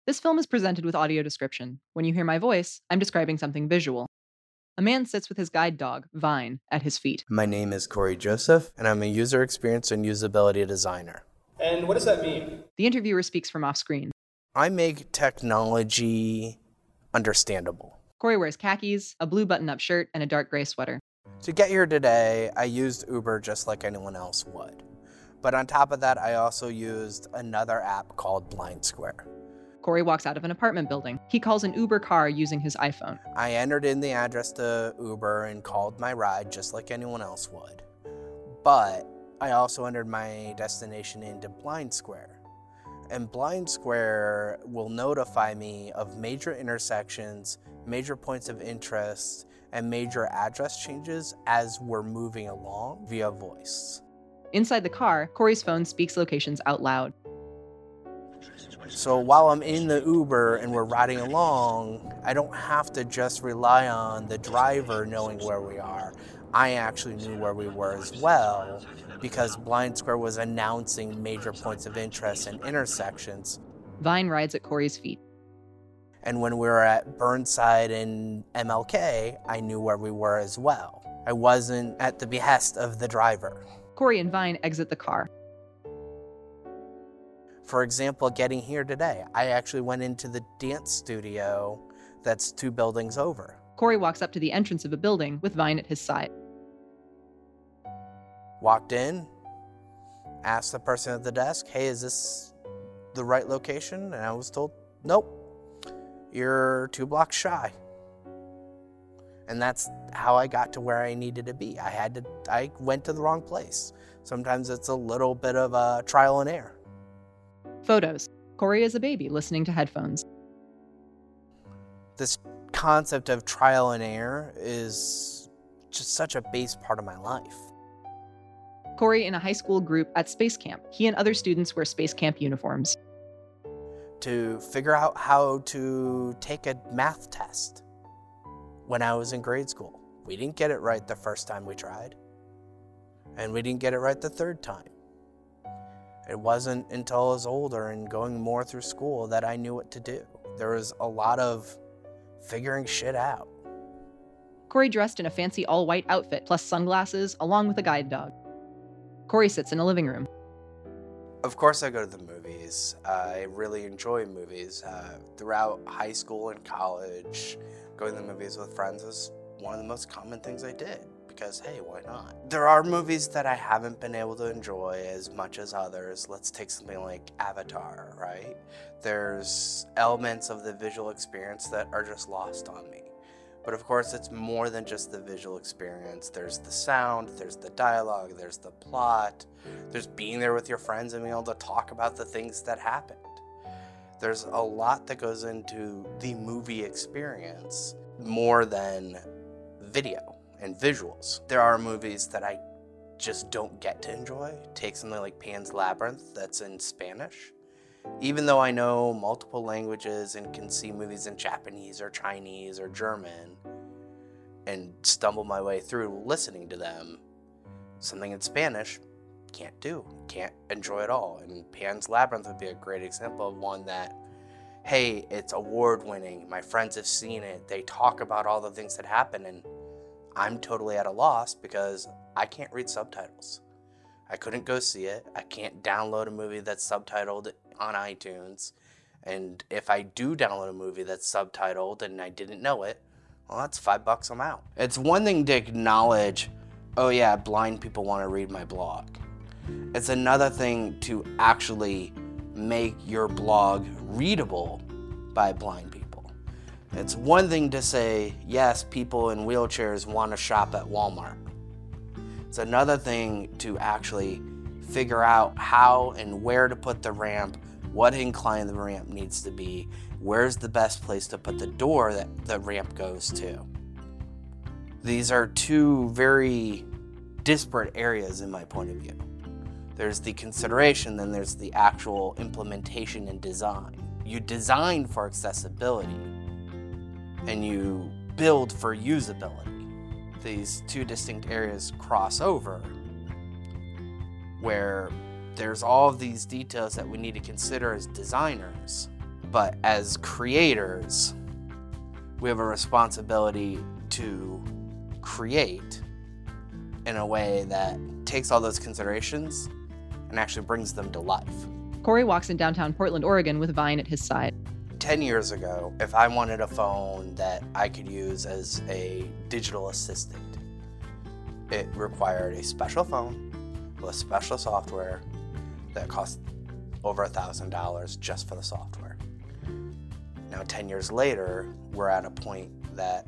This film is presented with audio description. When you hear my voice, I'm describing something visual. A man sits with his guide dog, Vine, at his feet. My name is Corey Joseph, and I'm a user experience and usability designer. And what does that mean? The interviewer speaks from off-screen. I make technology understandable. Corey wears khakis, a blue button-up shirt, and a dark gray sweater. To get here today, I used Uber just like anyone else would. But on top of that, I also used another app called Blind Square. Corey walks out of an apartment building. He calls an Uber car using his iPhone. I entered in the address to Uber and called my ride just like anyone else would. But I also entered my destination into Blind Square. And Blind Square will notify me of major intersections, major points of interest, and major address changes as we're moving along via voice. Inside the car, Corey's phone speaks locations out loud. So while I'm in the Uber and we're riding along, I don't have to just rely on the driver knowing where we are. I actually knew where we were as well because Blind Square was announcing major points of interest and intersections. Vine rides at Corey's feet. And when we were at Burnside and MLK, I knew where we were as well. I wasn't at the behest of the driver. Corey and Vine exit the car. For example, getting here today, I actually went into the dance studio that's 2 buildings over. Corey walks up to the entrance of a building with Vine at his side. Walked in, asked the person at the desk, hey, is this the right location? And I was told, nope, you're 2 blocks shy. And that's how I got to where I needed to be. I went to the wrong place. Sometimes it's a little bit of a trial and error. Photos. Corey is a baby listening to headphones. This concept of trial and error is just such a base part of my life. Corey in a high school group at Space Camp. He and other students wear Space Camp uniforms. To figure out how to take a math test when I was in grade school. We didn't get it right the first time we tried. And we didn't get it right the third time. It wasn't until I was older and going more through school that I knew what to do. There was a lot of figuring shit out. Corey dressed in a fancy all-white outfit, plus sunglasses, along with a guide dog. Corey sits in a living room. Of course I go to the movies. I really enjoy movies. Throughout high school and college, going to the movies with friends was one of the most common things I did. Because, hey, why not? There are movies that I haven't been able to enjoy as much as others. Let's take something like Avatar, right? There's elements of the visual experience that are just lost on me. But of course, it's more than just the visual experience. There's the sound, there's the dialogue, there's the plot, there's being there with your friends and being able to talk about the things that happened. There's a lot that goes into the movie experience more than video and visuals. There are movies that I just don't get to enjoy. Take something like Pan's Labyrinth that's in Spanish. Even though I know multiple languages and can see movies in Japanese or Chinese or German and stumble my way through listening to them, something in Spanish, can't enjoy at all. And Pan's Labyrinth would be a great example of one that, hey, it's award-winning, my friends have seen it, they talk about all the things that happen, and I'm totally at a loss because I can't read subtitles. I couldn't go see it. I can't download a movie that's subtitled on iTunes. And if I do download a movie that's subtitled and I didn't know it, well, that's $5 I'm out. It's one thing to acknowledge, oh yeah, blind people want to read my blog. It's another thing to actually make your blog readable by blind people. It's one thing to say, yes, people in wheelchairs want to shop at Walmart. It's another thing to actually figure out how and where to put the ramp, what incline the ramp needs to be, where's the best place to put the door that the ramp goes to. These are 2 very disparate areas in my point of view. There's the consideration, then there's the actual implementation and design. You design for accessibility, and you build for usability. These 2 distinct areas cross over, where there's all of these details that we need to consider as designers, But as creators, we have a responsibility to create in a way that takes all those considerations and actually brings them to life. Corey walks in downtown Portland, Oregon with Vine at his side. 10 years ago, if I wanted a phone that I could use as a digital assistant, it required a special phone with special software that cost over $1,000 just for the software. Now, 10 years later, we're at a point that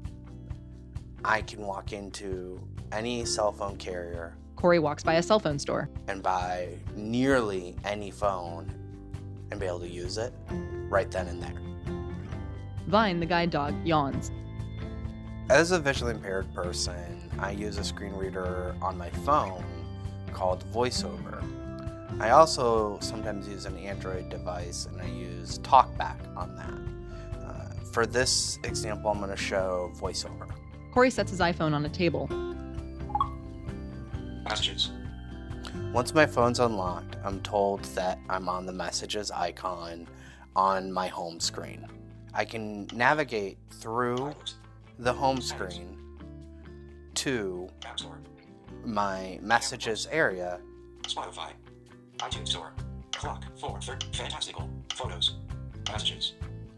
I can walk into any cell phone carrier. Corey walks by a cell phone store And buy nearly any phone and be able to use it right then and there. Vine, the guide dog, yawns. As a visually impaired person, I use a screen reader on my phone called VoiceOver. I also sometimes use an Android device, and I use TalkBack on that. For this example, I'm going to show VoiceOver. Corey sets his iPhone on a table. Messages. Once my phone's unlocked, I'm told that I'm on the messages icon on my home screen. I can navigate through the home screen to App Store. my messages area. Spotify. iTunes Store. Clock. 4:30. Fantastical. Photos. Messages.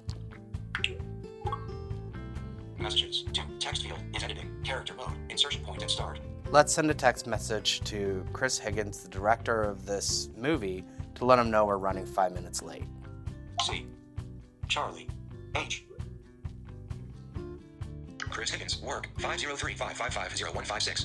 Messages. 2. Text field is editing. Character mode. Insertion point and start. Let's send a text message to Chris Higgins, the director of this movie, to let him know we're running 5 minutes late. C. Charlie. H. Chris Higgins. Work. 503-555-0156.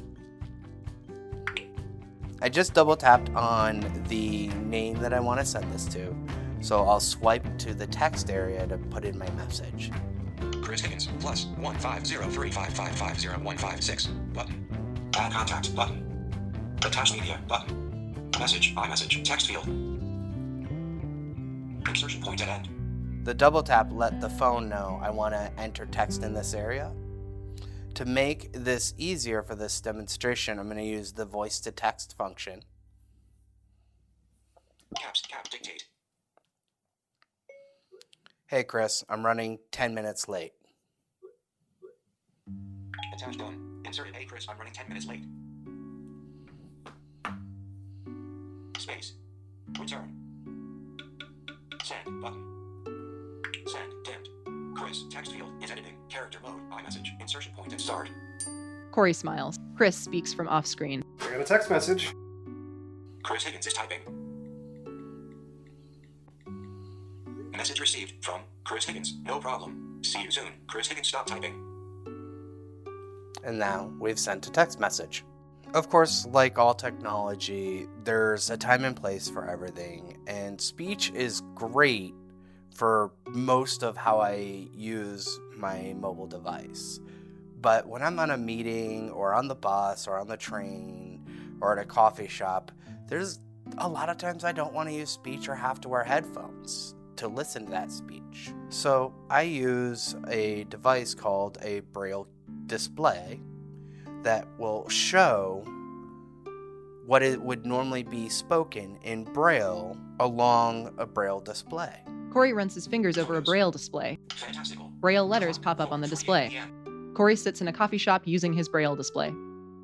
I just double tapped on the name that I want to send this to, so I'll swipe to the text area to put in my message. Chris Higgins. Plus 150-355-0156. Button. Add contact. Button. Attach media. Button. Message. iMessage. Text field. Insertion point at end. The double tap let the phone know I want to enter text in this area. To make this easier for this demonstration, I'm going to use the voice to text function. Caps. Cap. Dictate. Hey Chris, I'm running 10 minutes late. Attach done. Inserted. Hey Chris, I'm running 10 minutes late. Space. Return. Send. Button. Send. Dimmed. Chris. Text field is editing. Character mode. iMessage. Insertion point and start. Corey smiles. Chris speaks from off screen. I got a text message. Chris Higgins is typing. Message received from Chris Higgins. No problem. See you soon. Chris Higgins, stop typing. And now we've sent a text message. Of course, like all technology, there's a time and place for everything, and speech is great for most of how I use my mobile device. But when I'm on a meeting or on the bus or on the train or at a coffee shop, there's a lot of times I don't want to use speech or have to wear headphones to listen to that speech. So I use a device called a Braille display that will show what it would normally be spoken in Braille along a Braille display. Corey runs his fingers over a Braille display. Fantastical. Braille letters pop up on the display. Corey sits in a coffee shop using his Braille display.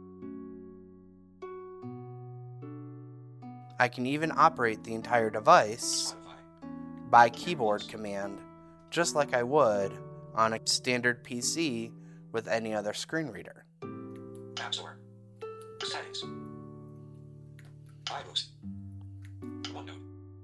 I can even operate the entire device by keyboard command, just like I would on a standard PC with any other screen reader. App Store. Settings. iBooks. OneNote.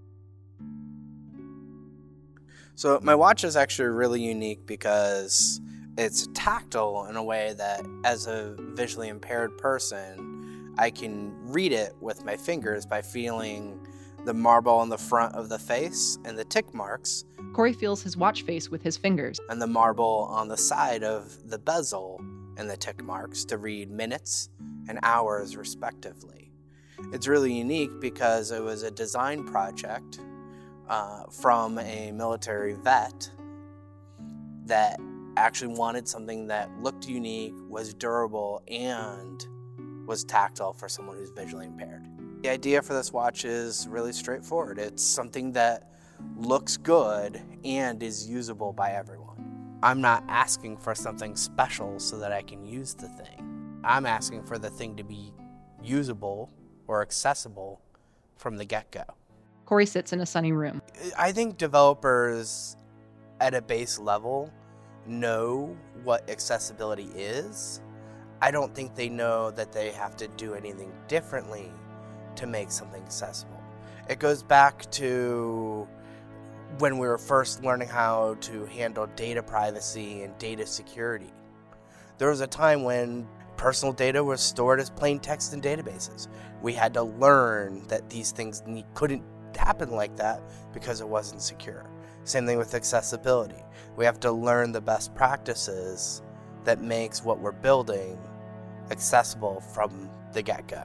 So my watch is actually really unique because it's tactile in a way that, as a visually impaired person, I can read it with my fingers by feeling the marble on the front of the face and the tick marks, Corey feels his watch face with his fingers. and the marble on the side of the bezel and the tick marks to read minutes and hours respectively. It's really unique because it was a design project from a military vet that actually wanted something that looked unique, was durable, and was tactile for someone who's visually impaired. The idea for this watch is really straightforward. It's something that looks good, and is usable by everyone. I'm not asking for something special so that I can use the thing. I'm asking for the thing to be usable or accessible from the get-go. Corey sits in a sunny room. I think developers at a base level know what accessibility is. I don't think they know that they have to do anything differently to make something accessible. It goes back to when we were first learning how to handle data privacy and data security. There was a time when personal data was stored as plain text in databases. We had to learn that these things couldn't happen like that because it wasn't secure. Same thing with accessibility. We have to learn the best practices that makes what we're building accessible from the get-go.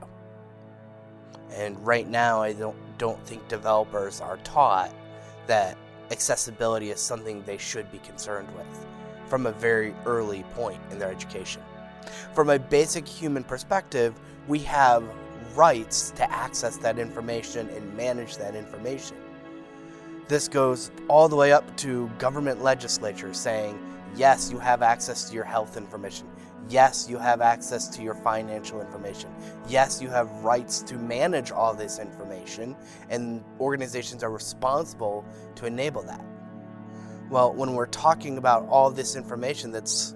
And right now, I don't think developers are taught that accessibility is something they should be concerned with from a very early point in their education. From a basic human perspective, we have rights to access that information and manage that information. This goes all the way up to government legislatures saying, yes, you have access to your health information. Yes, you have access to your financial information. Yes, you have rights to manage all this information, and organizations are responsible to enable that. Well, when we're talking about all this information that's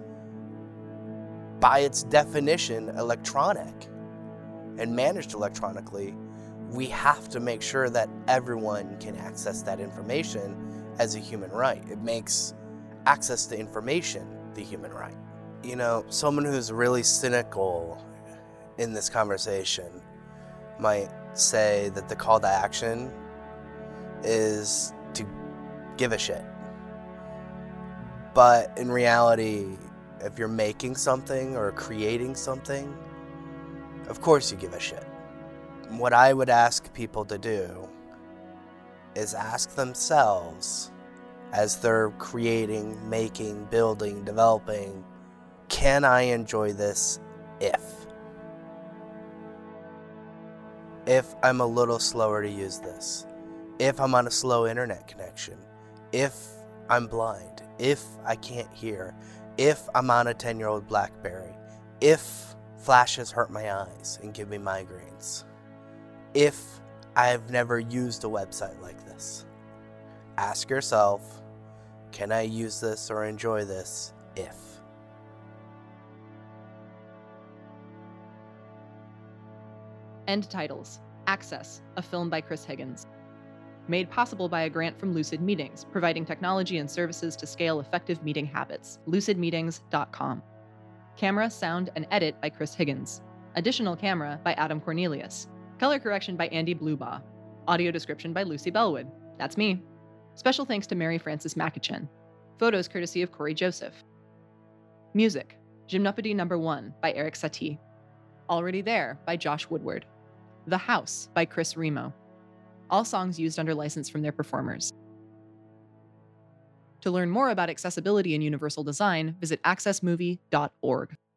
by its definition electronic and managed electronically, we have to make sure that everyone can access that information as a human right. It makes access to information the human right. You know, someone who's really cynical in this conversation might say that the call to action is to give a shit. But in reality, if you're making something or creating something, of course you give a shit. What I would ask people to do is ask themselves, as they're creating, making, building, developing, can I enjoy this if I'm a little slower to use this, if I'm on a slow internet connection, if I'm blind, if I can't hear, if I'm on a 10-year-old BlackBerry, if flashes hurt my eyes and give me migraines, if I've never used a website like this. Ask yourself, can I use this or enjoy this if? End titles. Access, a film by Chris Higgins. Made possible by a grant from Lucid Meetings, providing technology and services to scale effective meeting habits. lucidmeetings.com. Camera, sound, and edit by Chris Higgins. Additional camera by Adam Cornelius. Color correction by Andy Blubaugh. Audio description by Lucy Bellwood. That's me. Special thanks to Mary Frances Macachin. Photos courtesy of Corey Joseph. Music, Gymnopédie No. 1 by Eric Satie. Already There by Josh Woodward. The House by Chris Remo. All songs used under license from their performers. To learn more about accessibility and universal design, visit accessmovie.org.